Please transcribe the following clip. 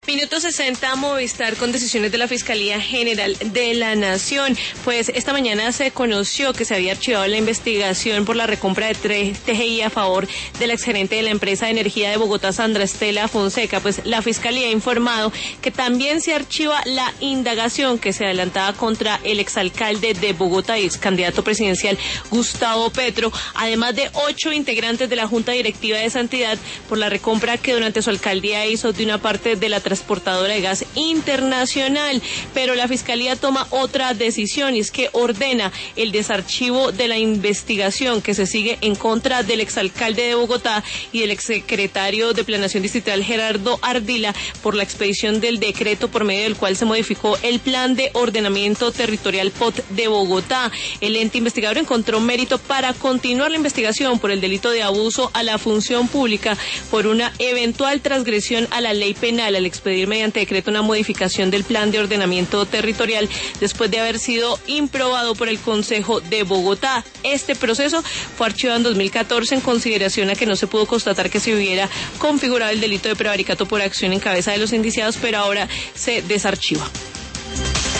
Minuto 60, Movistar con decisiones de la Fiscalía General de la Nación. Pues esta mañana se conoció que se había archivado la investigación por la recompra de 3 TGI a favor del exgerente de la empresa de energía de Bogotá, Sandra Estela Fonseca. Pues la Fiscalía ha informado que también se archiva la indagación que se adelantaba contra el exalcalde de Bogotá y ex candidato presidencial Gustavo Petro, además de 8 integrantes de la Junta Directiva de esa entidad por la recompra que durante su alcaldía hizo de una parte de la transportadora de gas internacional. Pero la Fiscalía toma otra decisión y es que ordena el desarchivo de la investigación que se sigue en contra del exalcalde de Bogotá y del exsecretario de Planeación Distrital Gerardo Ardila por la expedición del decreto por medio del cual se modificó el Plan de Ordenamiento Territorial POT de Bogotá. El ente investigador encontró mérito para continuar la investigación por el delito de abuso a la función pública por una eventual transgresión a la ley penal al expedir mediante decreto una modificación del Plan de Ordenamiento Territorial después de haber sido improbado por el Consejo de Bogotá. Este proceso fue archivado en 2014 en consideración a que no se pudo constatar que se hubiera configurado el delito de prevaricato por acción en cabeza de los indiciados, pero ahora se desarchiva.